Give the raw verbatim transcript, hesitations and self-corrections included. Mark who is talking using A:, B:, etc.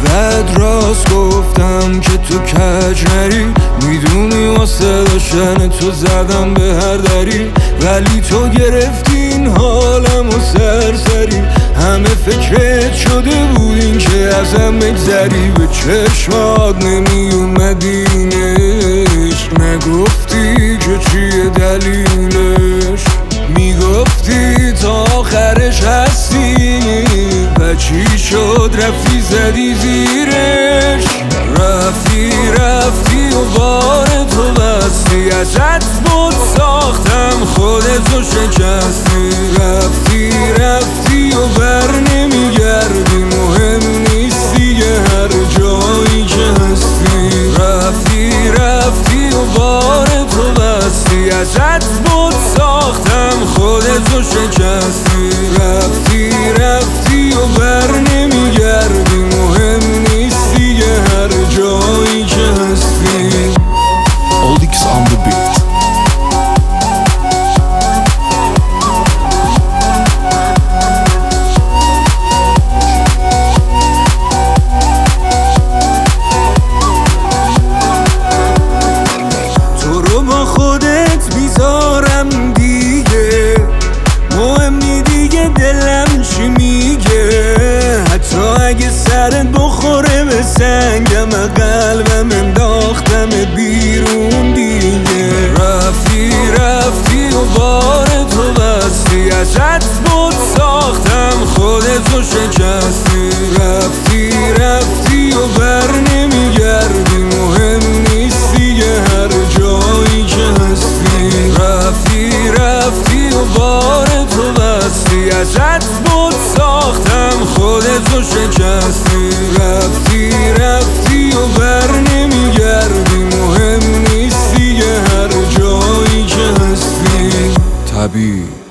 A: چقدر راست گفتم که تو کج نری، میدونی واسه داشتن تو زدم به هر دری، ولی تو گرفتی این حالم و سرسری. همه فکرت شده بود این که ازم بگذری، به چشمات نمی اومدینش، نگفتی که چیه دلیلش، میگفتی تا آخرش هستی و چی شد رفتی زدی زیرش. رفتی رفتی و بار تو بستی، ازت بود ساختم خودتو شکستی. رفتی رفتی و بر نمیگردی، مهم نیست دیگه هر جایی که هستی. رفتی رفتی و بار تو بستی، ازت بود ساختم خودتو شکستی. رفتی رفتی و بر نمیگردی، مهم نیست دیگه هر جایی که هستی.
B: Oldix on the beat.
A: تو رو با خودت بیزارم دیگه، مهم نی دیگه دلم چی میگه. حتی اگه سرت بخوره به سنگم، قلبم انداختم بیرون دیگه. رفتی رفتی و بار تو بستی، ازت بود ساختم خودتو شکستی. رفتی رفتی و بر نمیگردی، مهم نیست دیگه هر جایی که هستی. رفتی رفتی و بار تو بستی، ازت بود ساختم خودتو شکستی. رفتی رفتی و بر نمیگردی، مهم نیست دیگه هر جایی که هستی.
B: طبیعی